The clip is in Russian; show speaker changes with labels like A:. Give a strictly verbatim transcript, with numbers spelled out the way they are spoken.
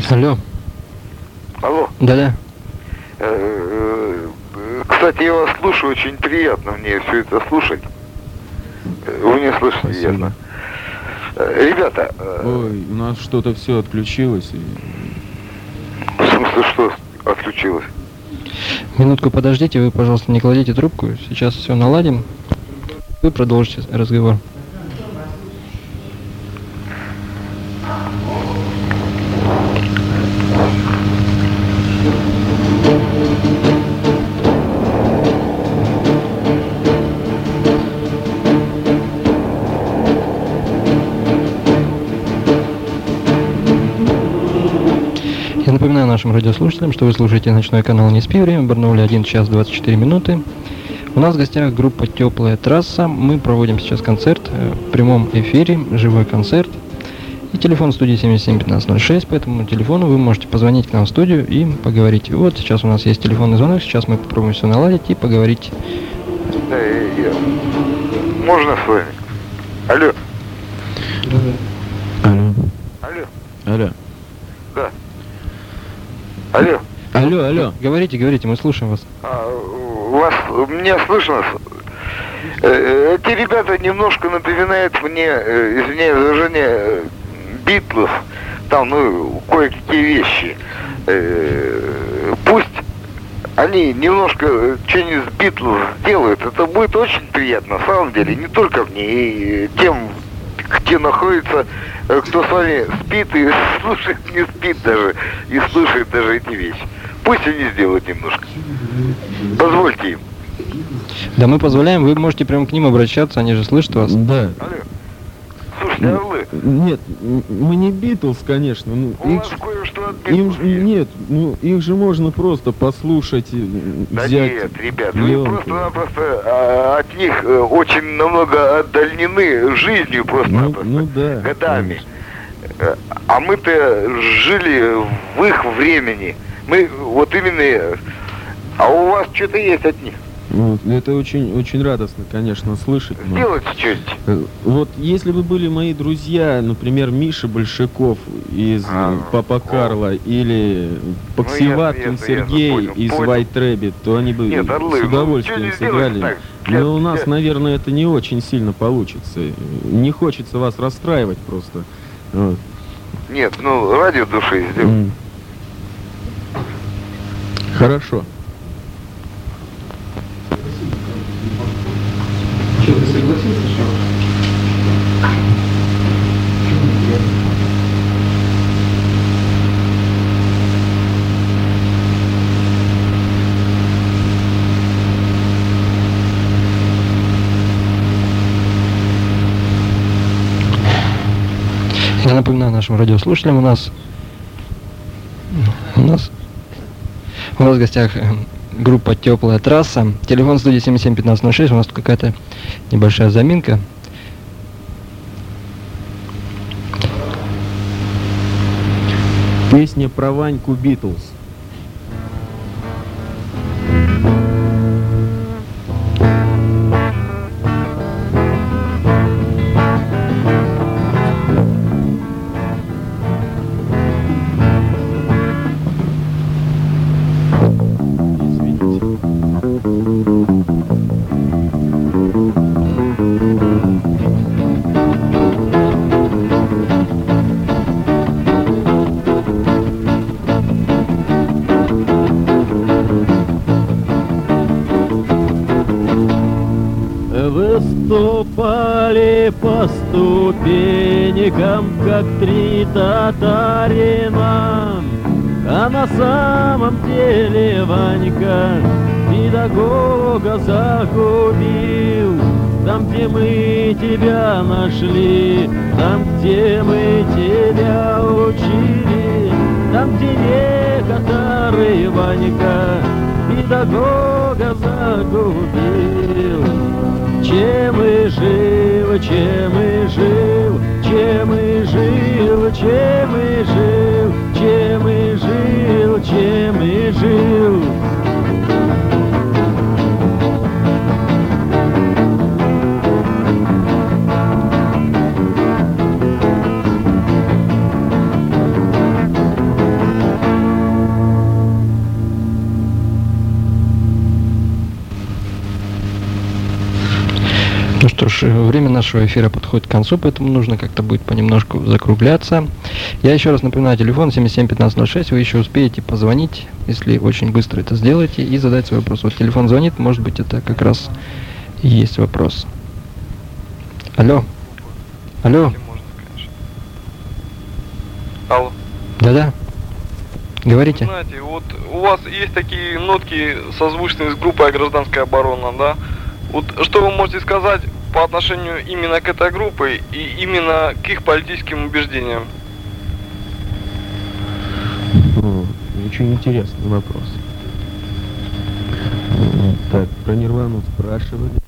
A: Алло.
B: Алло.
A: Да-да.
B: Кстати, я вас слушаю, очень приятно мне все это слушать. Вы меня слышите,
C: Спасибо.
B: ясно. Ребята...
C: Ой, у нас что-то все отключилось. И...
B: В смысле, что отключилось?
A: Минутку подождите, вы, пожалуйста, не кладите трубку. Сейчас все наладим. Вы продолжите разговор. Я напоминаю нашим радиослушателям, что вы слушаете ночной канал «Не спи». Время в Барнауле один час двадцать четыре минуты. У нас в гостях группа «Теплая трасса». Мы проводим сейчас концерт в прямом эфире, живой концерт. И телефон студии семьдесят семь пятнадцать ноль шесть, по этому телефону вы можете позвонить к нам в студию и поговорить. Вот сейчас у нас есть телефонный звонок, сейчас мы попробуем все наладить и поговорить.
B: Да, я, я... Можно с вами? Алло.
C: Алло.
B: Алло.
C: Алло.
B: Да. Алло.
C: Алло, алло.
A: Говорите, говорите, мы слушаем вас.
B: А, вас, меня слышно? Э, Эти ребята немножко напоминают мне, э, извиняюсь за выражение, Битлз. Там, ну, кое-какие вещи. Э, Пусть они немножко что-нибудь с Битлз сделают. Это будет очень приятно, на самом деле. Не только мне, и тем, где находится, кто с вами спит и слушает, не спит даже, и слушает даже эти вещи. Пусть они сделают немножко. Позвольте им.
A: Да, мы позволяем, вы можете прямо к ним обращаться, они же слышат вас.
C: Да.
B: Алло. Слушайте, а вы?
C: Нет, м- мы не Битлз, конечно. Ну,
B: У
C: их,
B: вас
C: ж-
B: кое-что от
C: им,
B: Битлз
C: ж-
B: есть.
C: нет, ну их же можно просто послушать, и,
B: Да
C: взять.
B: нет, ребят, вы
C: пленку.
B: просто-напросто а, от них э, очень намного отдалены жизнью
C: Ну,
B: просто-напросто,
C: ну да.
B: годами. Э, А мы-то жили в их времени. Мы вот именно... э, А у вас что-то есть от них.
C: Вот, это очень, очень радостно, конечно, слышать. но-
B: Сделайте что-нибудь.
C: Э, Вот если бы были мои друзья, например, Миша Большаков из
B: А,
C: э, Папа
B: о.
C: Карло или Поксиваткин
B: ясно, ясно,
C: Сергей
B: ясно, понял,
C: из
B: понял.
C: White Rabbit, то они бы
B: Нет, орлы,
C: с
B: ну,
C: удовольствием
B: что-нибудь
C: сыграли.
B: сделайте так, для-
C: Но у нас,
B: для-
C: наверное, это не очень сильно получится. Не хочется вас расстраивать просто. Вот.
B: Нет, ну, ради души сделайте.
C: М. Хорошо.
A: Что, ты согласился, что? Я напоминаю нашим радиослушателям, у нас у нас у нас в гостях э, группа «Теплая трасса». Телефон студии семьдесят семь пятнадцать ноль шесть. У нас тут какая-то небольшая заминка.
C: Песня про Ваньку Битлз. Выступали по ступенькам, как три татарина, а на самом деле Ванька педагога загубил. Там, где мы тебя нашли, там, где мы тебя учили, там, где некоторый Ванька педагога загубил. Чем и жил, чем и жил, чем и жил, чем и жил, чем и жил, чем и жил.
A: ж, время нашего эфира подходит к концу, поэтому нужно как-то будет понемножку закругляться. Я еще раз напоминаю, телефон семь семь пятнадцать ноль шесть, вы еще успеете позвонить, если очень быстро это сделаете, и задать свой вопрос. Вот телефон звонит, может быть, это как раз и есть вопрос. Алло. Алло.
D: Алло.
A: Да-да. Говорите.
D: Вы знаете, вот у вас есть такие нотки созвучные с группой «Гражданская оборона», да? Вот что вы можете сказать по отношению именно к этой группе и именно к их политическим убеждениям?
C: О, очень интересный вопрос. Так, про Нирвану спрашивали.